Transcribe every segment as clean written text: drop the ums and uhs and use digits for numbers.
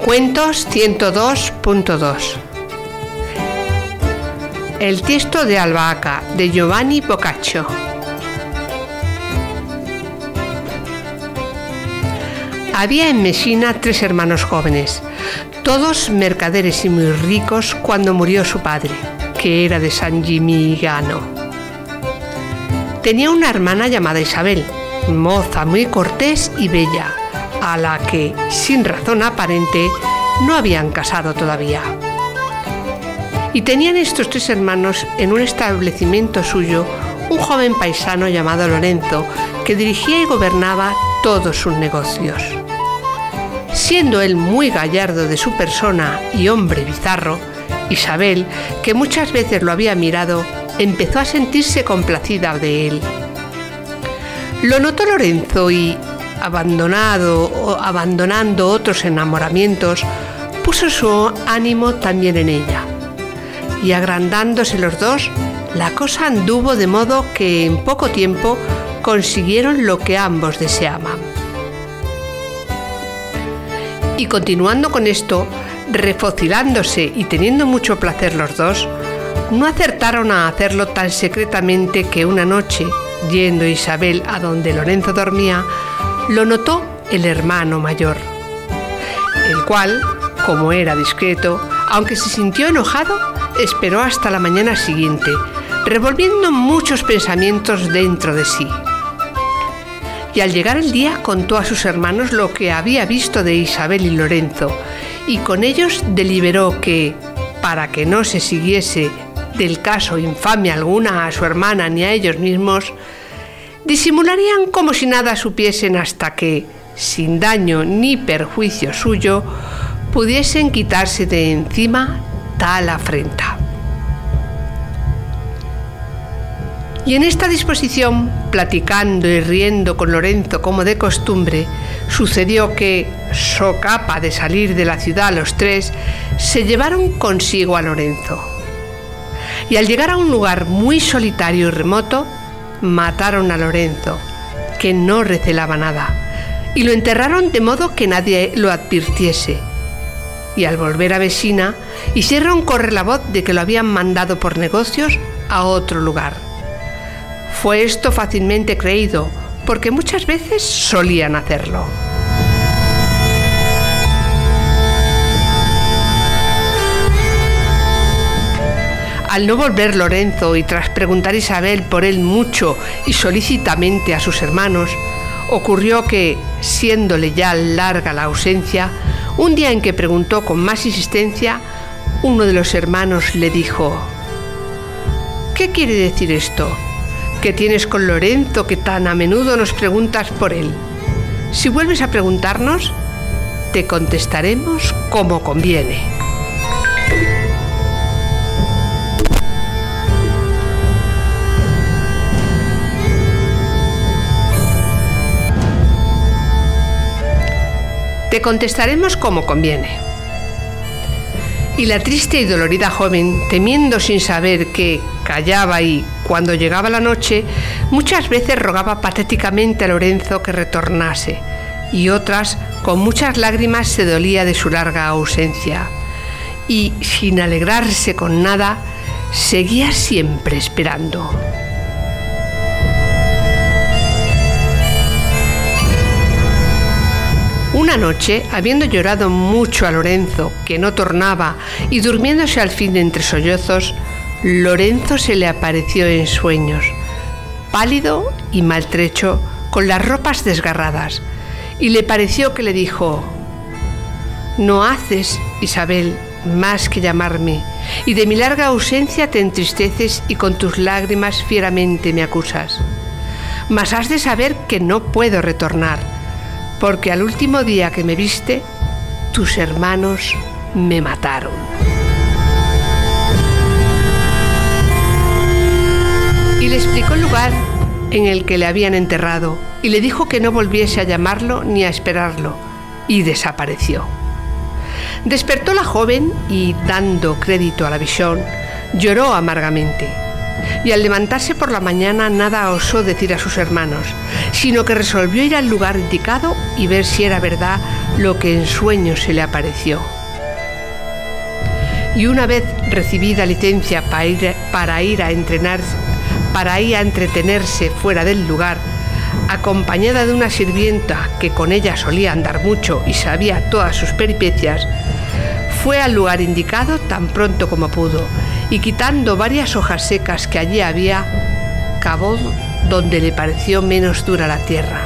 Cuentos 102.2. El tiesto de albahaca, de Giovanni Boccaccio. Había en Messina 3 hermanos jóvenes, todos mercaderes y muy ricos cuando murió su padre, que era de San Gimignano. Tenía una hermana llamada Isabel, moza muy cortés y bella, a la que, sin razón aparente, no habían casado todavía. Y tenían estos 3 hermanos en un establecimiento suyo un joven paisano llamado Lorenzo, que dirigía y gobernaba todos sus negocios. Siendo él muy gallardo de su persona y hombre bizarro, Isabel, que muchas veces lo había mirado, empezó a sentirse complacida de él. Lo notó Lorenzo y, abandonando otros enamoramientos, puso su ánimo también en ella. Y agrandándose los dos, la cosa anduvo de modo que en poco tiempo consiguieron lo que ambos deseaban. Y continuando con esto, refocilándose y teniendo mucho placer los dos, no acertaron a hacerlo tan secretamente que una noche, yendo Isabel a donde Lorenzo dormía, lo notó el hermano mayor, el cual, como era discreto, aunque se sintió enojado, esperó hasta la mañana siguiente, revolviendo muchos pensamientos dentro de sí. Y al llegar el día contó a sus hermanos lo que había visto de Isabel y Lorenzo, y con ellos deliberó que, para que no se siguiese del caso infamia alguna a su hermana ni a ellos mismos, disimularían como si nada supiesen hasta que, sin daño ni perjuicio suyo, pudiesen quitarse de encima tal afrenta. Y en esta disposición, platicando y riendo con Lorenzo como de costumbre, sucedió que, socapa de salir de la ciudad los 3, se llevaron consigo a Lorenzo. Y al llegar a un lugar muy solitario y remoto, mataron a Lorenzo, que no recelaba nada, y lo enterraron de modo que nadie lo advirtiese. Y al volver a Messina, hicieron correr la voz de que lo habían mandado por negocios a otro lugar. Fue esto fácilmente creído, porque muchas veces solían hacerlo. Al no volver Lorenzo y tras preguntar Isabel por él mucho y solícitamente a sus hermanos, ocurrió que, siéndole ya larga la ausencia, un día en que preguntó con más insistencia, uno de los hermanos le dijo: ¿Qué quiere decir esto? ¿Qué tienes con Lorenzo que tan a menudo nos preguntas por él? Si vuelves a preguntarnos, te contestaremos como conviene. Te contestaremos como conviene. Y la triste y dolorida joven, temiendo sin saber que callaba y, cuando llegaba la noche, muchas veces rogaba patéticamente a Lorenzo que retornase, y otras, con muchas lágrimas, se dolía de su larga ausencia. Y, sin alegrarse con nada, seguía siempre esperando. Una noche, habiendo llorado mucho a Lorenzo, que no tornaba, y durmiéndose al fin de entre sollozos, Lorenzo se le apareció en sueños, pálido y maltrecho, con las ropas desgarradas, y le pareció que le dijo: «No haces, Isabel, más que llamarme, y de mi larga ausencia te entristeces y con tus lágrimas fieramente me acusas. Mas has de saber que no puedo retornar, porque al último día que me viste, tus hermanos me mataron». Y le explicó el lugar en el que le habían enterrado, y le dijo que no volviese a llamarlo ni a esperarlo, y desapareció. Despertó la joven y, dando crédito a la visión, lloró amargamente. y al levantarse por la mañana nada osó decir a sus hermanos, sino que resolvió ir al lugar indicado y ver si era verdad lo que en sueños se le apareció. Y una vez recibida licencia para ir a entretenerse fuera del lugar, acompañada de una sirvienta que con ella solía andar mucho y sabía todas sus peripecias, fue al lugar indicado tan pronto como pudo y, quitando varias hojas secas que allí había, cavó donde le pareció menos dura la tierra.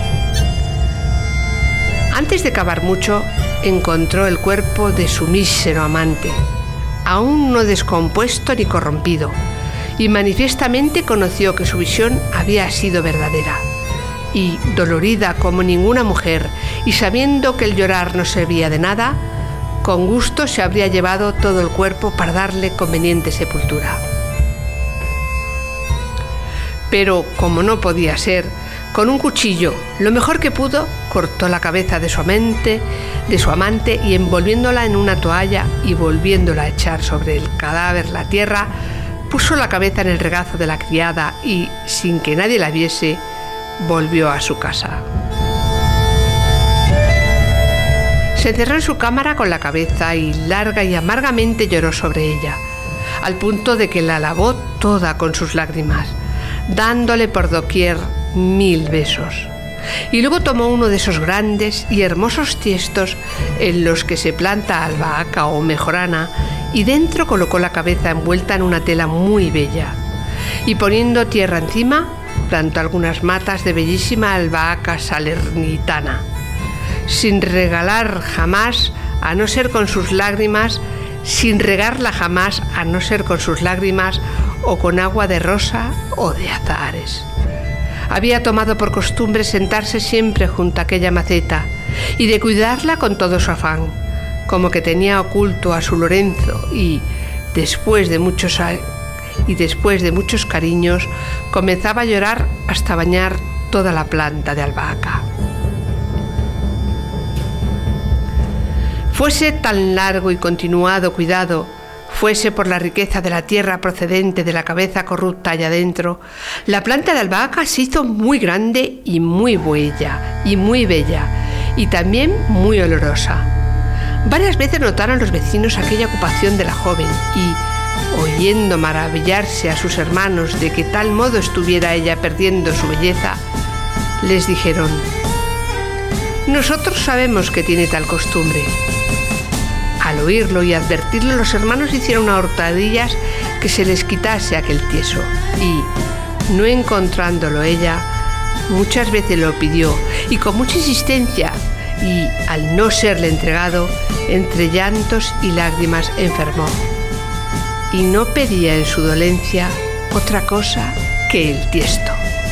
Antes de cavar mucho, encontró el cuerpo de su mísero amante, aún no descompuesto ni corrompido, y manifiestamente conoció que su visión había sido verdadera. Y, dolorida como ninguna mujer, y sabiendo que el llorar no servía de nada, con gusto se habría llevado todo el cuerpo para darle conveniente sepultura. Pero, como no podía ser, con un cuchillo, lo mejor que pudo, cortó la cabeza de su amante y, envolviéndola en una toalla y volviéndola a echar sobre el cadáver la tierra, puso la cabeza en el regazo de la criada y, sin que nadie la viese, volvió a su casa. Se encerró en su cámara con la cabeza y larga y amargamente lloró sobre ella, al punto de que la lavó toda con sus lágrimas, dándole por doquier 1000 besos. Y luego tomó uno de esos grandes y hermosos tiestos en los que se planta albahaca o mejorana, y dentro colocó la cabeza envuelta en una tela muy bella, y poniendo tierra encima, plantó algunas matas de bellísima albahaca salernitana, sin regarla jamás a no ser con sus lágrimas o con agua de rosa o de azahares. Había tomado por costumbre sentarse siempre junto a aquella maceta y de cuidarla con todo su afán, como que tenía oculto a su Lorenzo, y después de muchos cariños comenzaba a llorar hasta bañar toda la planta de albahaca. Fuese tan largo y continuado cuidado, fuese por la riqueza de la tierra procedente de la cabeza corrupta allá adentro, la planta de albahaca se hizo muy grande y muy bella, y también muy olorosa. Varias veces notaron los vecinos aquella ocupación de la joven y, oyendo maravillarse a sus hermanos de que tal modo estuviera ella perdiendo su belleza, les dijeron: «Nosotros sabemos que tiene tal costumbre». Al oírlo y advertirlo, los hermanos hicieron a hurtadillas que se les quitase aquel tieso, y, no encontrándolo ella, muchas veces lo pidió, y con mucha insistencia, y al no serle entregado, entre llantos y lágrimas enfermó, y no pedía en su dolencia otra cosa que el tiesto.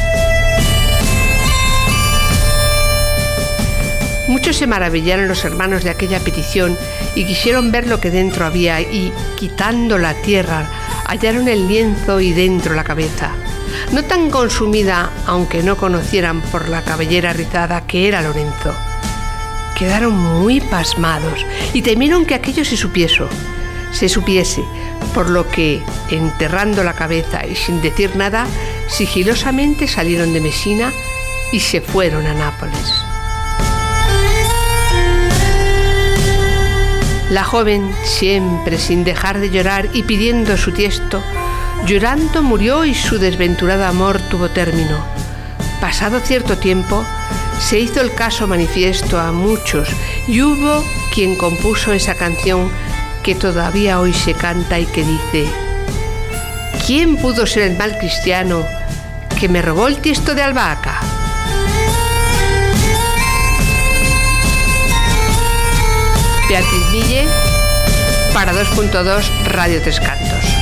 Muchos se maravillaron los hermanos de aquella petición y quisieron ver lo que dentro había, y, quitando la tierra, hallaron el lienzo y dentro la cabeza, no tan consumida, aunque no conocieran por la cabellera rizada que era Lorenzo. Quedaron muy pasmados y temieron que aquello se supiese, por lo que, enterrando la cabeza y sin decir nada, sigilosamente salieron de Mesina y se fueron a Nápoles. La joven, siempre sin dejar de llorar y pidiendo su tiesto, llorando murió y su desventurado amor tuvo término. Pasado cierto tiempo, se hizo el caso manifiesto a muchos y hubo quien compuso esa canción que todavía hoy se canta y que dice: ¿Quién pudo ser el mal cristiano que me robó el tiesto de albahaca? Beatriz Mille, para 2.2 Radio Tres Cantos.